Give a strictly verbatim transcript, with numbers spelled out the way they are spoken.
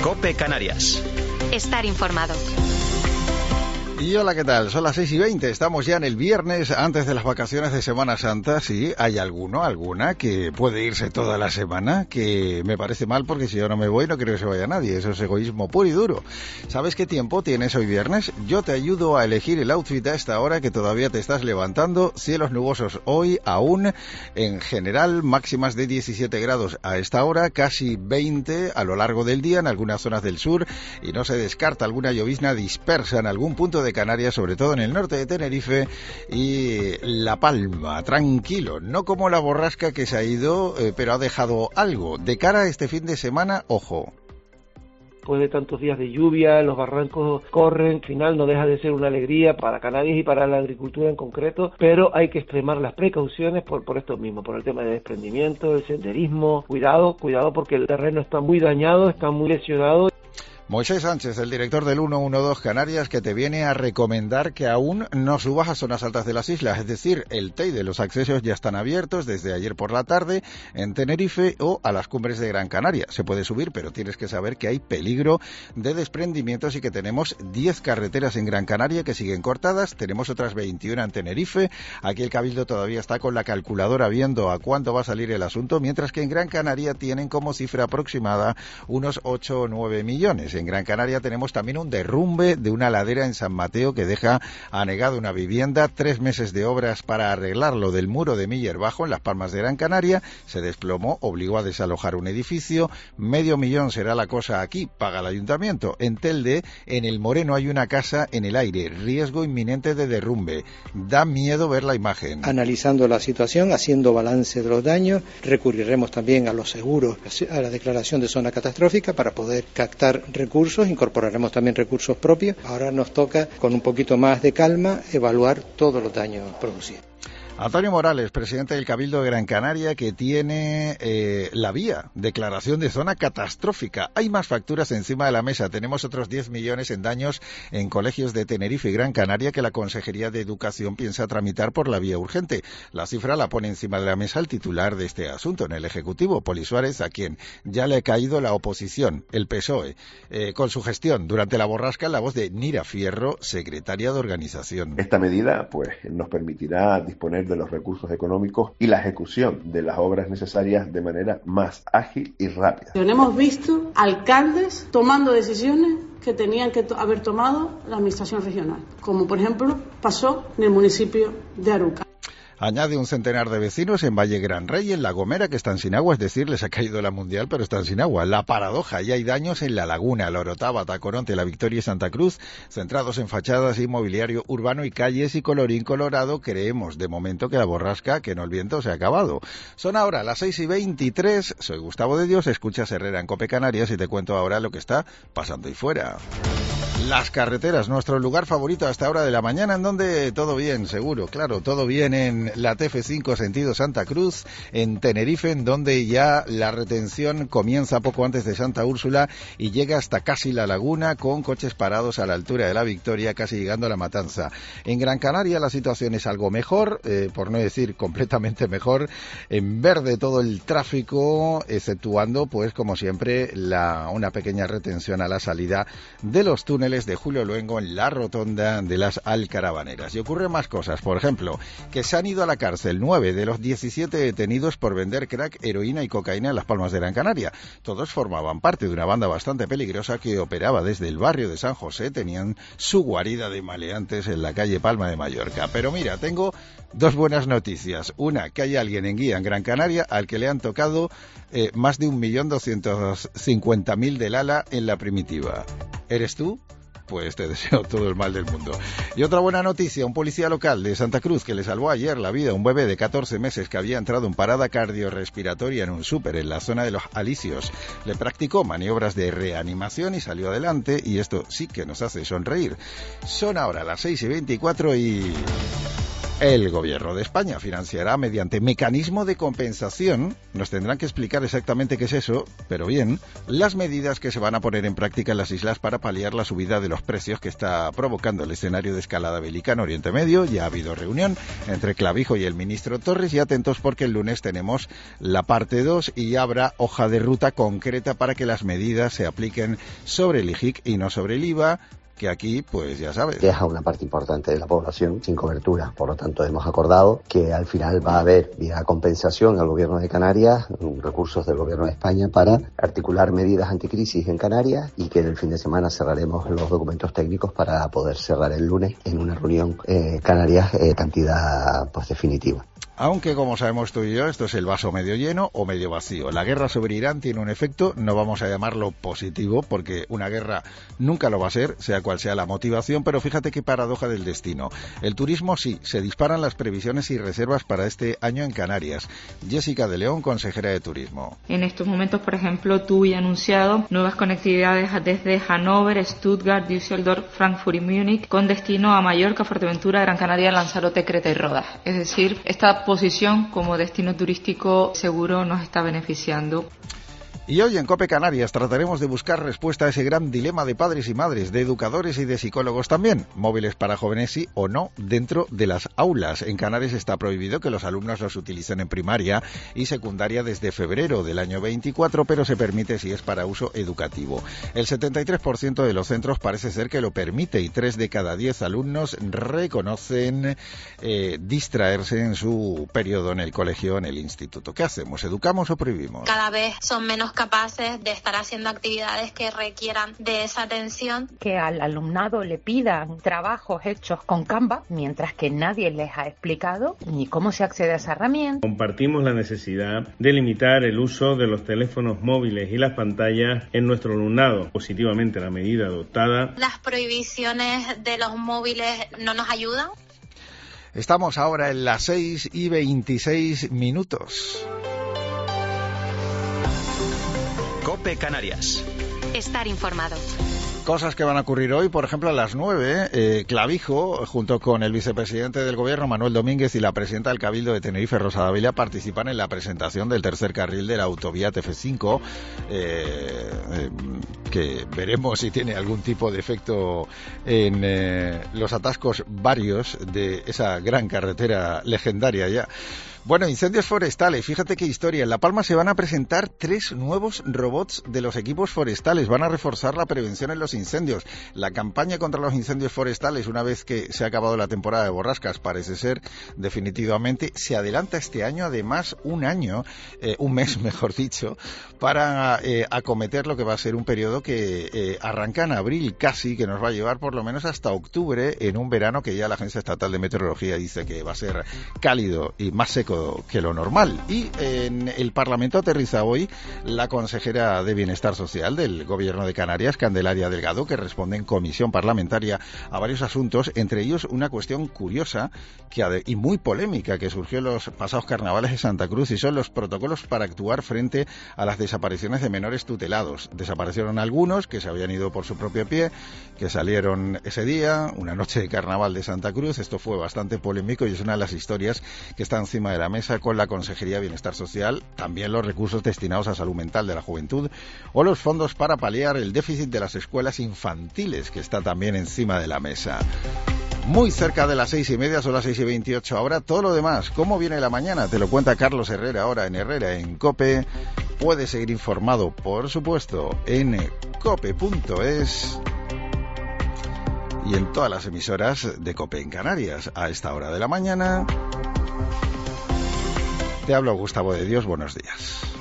COPE Canarias. Estar informado. Y hola, ¿qué tal? Son las seis y veinte, estamos ya en el viernes antes de las vacaciones de Semana Santa. Sí, hay alguno, alguna que puede irse toda la semana, que me parece mal porque si yo no me voy no creo que se vaya nadie, eso es egoísmo puro y duro. ¿Sabes qué tiempo tienes hoy viernes? Yo te ayudo a elegir el outfit a esta hora que todavía te estás levantando. Cielos nubosos hoy aún, en general máximas de diecisiete grados a esta hora, casi veinte a lo largo del día en algunas zonas del sur, y no se descarta alguna llovizna dispersa en algún punto de Canarias, sobre todo en el norte de Tenerife y La Palma. Tranquilo, no como la borrasca que se ha ido, eh, pero ha dejado algo. De cara a este fin de semana, ojo. Después de tantos días de lluvia, los barrancos corren, al final no deja de ser una alegría para Canarias y para la agricultura en concreto, pero hay que extremar las precauciones por, por esto mismo, por el tema de desprendimiento, el senderismo. Cuidado, cuidado porque el terreno está muy dañado, está muy lesionado. Moisés Sánchez, el director del ciento doce Canarias, que te viene a recomendar que aún no subas a zonas altas de las islas, es decir, el Teide, los accesos ya están abiertos desde ayer por la tarde en Tenerife o a las cumbres de Gran Canaria. Se puede subir, pero tienes que saber que hay peligro de desprendimientos y que tenemos diez carreteras en Gran Canaria que siguen cortadas, tenemos otras veintiuna en Tenerife. Aquí el Cabildo todavía está con la calculadora viendo a cuánto va a salir el asunto, mientras que en Gran Canaria tienen como cifra aproximada unos ocho o nueve millones. En Gran Canaria tenemos también un derrumbe de una ladera en San Mateo que deja anegada una vivienda, tres meses de obras para arreglarlo del muro de Miller Bajo en Las Palmas de Gran Canaria, se desplomó, obligó a desalojar un edificio, medio millón será la cosa aquí, paga el ayuntamiento. En Telde, en el Moreno hay una casa en el aire, riesgo inminente de derrumbe, da miedo ver la imagen. Analizando la situación, haciendo balance de los daños, recurriremos también a los seguros, a la declaración de zona catastrófica para poder captar recursos, incorporaremos también recursos propios. Ahora nos toca, con un poquito más de calma, evaluar todos los daños producidos. Antonio Morales, presidente del Cabildo de Gran Canaria, que tiene eh, la vía, declaración de zona catastrófica. Hay más facturas encima de la mesa. Tenemos otros diez millones en daños en colegios de Tenerife y Gran Canaria que la Consejería de Educación piensa tramitar por la vía urgente. La cifra la pone encima de la mesa el titular de este asunto en el Ejecutivo, Poli Suárez, a quien ya le ha caído la oposición, el P S O E, eh, con su gestión durante la borrasca, la voz de Nira Fierro, secretaria de Organización. Esta medida pues nos permitirá disponer de los recursos económicos y la ejecución de las obras necesarias de manera más ágil y rápida. Hemos visto alcaldes tomando decisiones que tenían que to- haber tomado la administración regional, como por ejemplo pasó en el municipio de Aruca. Añade un centenar de vecinos en Valle Gran Rey, en La Gomera, que están sin agua, es decir, les ha caído la mundial, pero están sin agua. La paradoja, y hay daños en La Laguna, La Orotava, Tacoronte, La Victoria y Santa Cruz, centrados en fachadas y mobiliario urbano y calles y colorín colorado. Creemos de momento que la borrasca, que no el viento, se ha acabado. Son ahora las seis y veintitrés, soy Gustavo de Dios, escuchas Herrera en COPE Canarias y te cuento ahora lo que está pasando ahí fuera. Las carreteras, nuestro lugar favorito hasta hora de la mañana, en donde todo bien, seguro, claro, todo bien en la T F cinco sentido Santa Cruz, en Tenerife, en donde ya la retención comienza poco antes de Santa Úrsula y llega hasta casi La Laguna, con coches parados a la altura de La Victoria, casi llegando a La Matanza. En Gran Canaria la situación es algo mejor, eh, por no decir completamente mejor, en verde todo el tráfico, exceptuando, pues como siempre, la, una pequeña retención a la salida de los túneles de Julio Luengo en la rotonda de las Alcaravaneras. Y ocurren más cosas, por ejemplo, que se han ido a la cárcel nueve de los diecisiete detenidos por vender crack, heroína y cocaína en Las Palmas de Gran Canaria. Todos formaban parte de una banda bastante peligrosa que operaba desde el barrio de San José, tenían su guarida de maleantes en la calle Palma de Mallorca. Pero mira, tengo dos buenas noticias. Una, que hay alguien en guía en Gran Canaria al que le han tocado eh, más de un millón doscientos cincuenta mil del ala en la primitiva. ¿Eres tú? Pues te deseo todo el mal del mundo. Y otra buena noticia, un policía local de Santa Cruz que le salvó ayer la vida a un bebé de catorce meses que había entrado en parada cardiorrespiratoria en un súper en la zona de los Alicios. Le practicó maniobras de reanimación y salió adelante, y esto sí que nos hace sonreír. Son ahora las seis y veinticuatro y... El Gobierno de España financiará mediante mecanismo de compensación, nos tendrán que explicar exactamente qué es eso, pero bien, las medidas que se van a poner en práctica en las islas para paliar la subida de los precios que está provocando el escenario de escalada bélica en Oriente Medio. Ya ha habido reunión entre Clavijo y el ministro Torres, y atentos porque el lunes tenemos la parte dos y ya habrá hoja de ruta concreta para que las medidas se apliquen sobre el I J I C y no sobre el I V A, que aquí, pues ya sabes, deja una parte importante de la población sin cobertura. Por lo tanto, hemos acordado que al final va a haber, vía compensación al Gobierno de Canarias, recursos del Gobierno de España para articular medidas anticrisis en Canarias, y que en el fin de semana cerraremos los documentos técnicos para poder cerrar el lunes en una reunión eh, Canarias eh, cantidad pues definitiva. Aunque, como sabemos tú y yo, esto es el vaso medio lleno o medio vacío. La guerra sobre Irán tiene un efecto, no vamos a llamarlo positivo, porque una guerra nunca lo va a ser, sea cual sea la motivación, pero fíjate qué paradoja del destino. El turismo sí, se disparan las previsiones y reservas para este año en Canarias. Jessica de León, consejera de Turismo. En estos momentos, por ejemplo, tú ya anunciado nuevas conectividades desde Hannover, Stuttgart, Düsseldorf, Frankfurt y Múnich, con destino a Mallorca, Fuerteventura, Gran Canaria, Lanzarote, Creta y Rodas. Es decir, esta posición como destino turístico seguro nos está beneficiando. Y hoy en COPE Canarias trataremos de buscar respuesta a ese gran dilema de padres y madres, de educadores y de psicólogos también. Móviles para jóvenes sí o no dentro de las aulas. En Canarias está prohibido que los alumnos los utilicen en primaria y secundaria desde febrero del año veinticuatro, pero se permite si es para uso educativo. El setenta y tres por ciento de los centros parece ser que lo permite, y tres de cada diez alumnos reconocen eh, distraerse en su periodo en el colegio o en el instituto. ¿Qué hacemos? ¿Educamos o prohibimos? Cada vez son menos capaces de estar haciendo actividades que requieran de esa atención. Que al alumnado le pidan trabajos hechos con Canva, mientras que nadie les ha explicado ni cómo se accede a esa herramienta. Compartimos la necesidad de limitar el uso de los teléfonos móviles y las pantallas en nuestro alumnado. Positivamente la medida adoptada. Las prohibiciones de los móviles no nos ayudan. Estamos ahora en las seis y veintiséis minutos. COPE Canarias. Estar informado. Cosas que van a ocurrir hoy, por ejemplo, a las nueve, eh, Clavijo, junto con el vicepresidente del Gobierno, Manuel Domínguez, y la presidenta del Cabildo de Tenerife, Rosa Dávila, participan en la presentación del tercer carril de la autovía T F cinco, eh, eh, que veremos si tiene algún tipo de efecto en eh, los atascos varios de esa gran carretera legendaria ya. Bueno, incendios forestales, fíjate qué historia. En La Palma se van a presentar tres nuevos robots de los equipos forestales. Van a reforzar la prevención en los incendios. La campaña contra los incendios forestales, una vez que se ha acabado la temporada de borrascas, parece ser definitivamente, se adelanta este año, además, un año, eh, un mes, mejor dicho, para eh, acometer lo que va a ser un periodo que eh, arranca en abril casi, que nos va a llevar por lo menos hasta octubre, en un verano que ya la Agencia Estatal de Meteorología dice que va a ser cálido y más seco que lo normal. Y en el Parlamento aterriza hoy la consejera de Bienestar Social del Gobierno de Canarias, Candelaria Delgado, que responde en comisión parlamentaria a varios asuntos, entre ellos una cuestión curiosa que, y muy polémica que surgió en los pasados carnavales de Santa Cruz, y son los protocolos para actuar frente a las desapariciones de menores tutelados. Desaparecieron algunos que se habían ido por su propio pie, que salieron ese día, una noche de carnaval de Santa Cruz. Esto fue bastante polémico y es una de las historias que está encima de la mesa con la Consejería de Bienestar Social, también los recursos destinados a salud mental de la juventud o los fondos para paliar el déficit de las escuelas infantiles, que está también encima de la mesa. Muy cerca de las seis y media, son las seis y veintiocho ahora. Todo lo demás, ¿cómo viene la mañana? Te lo cuenta Carlos Herrera ahora en Herrera en COPE. Puedes seguir informado, por supuesto, en cope punto es y en todas las emisoras de COPE en Canarias a esta hora de la mañana. Te hablo Gustavo de Dios, buenos días.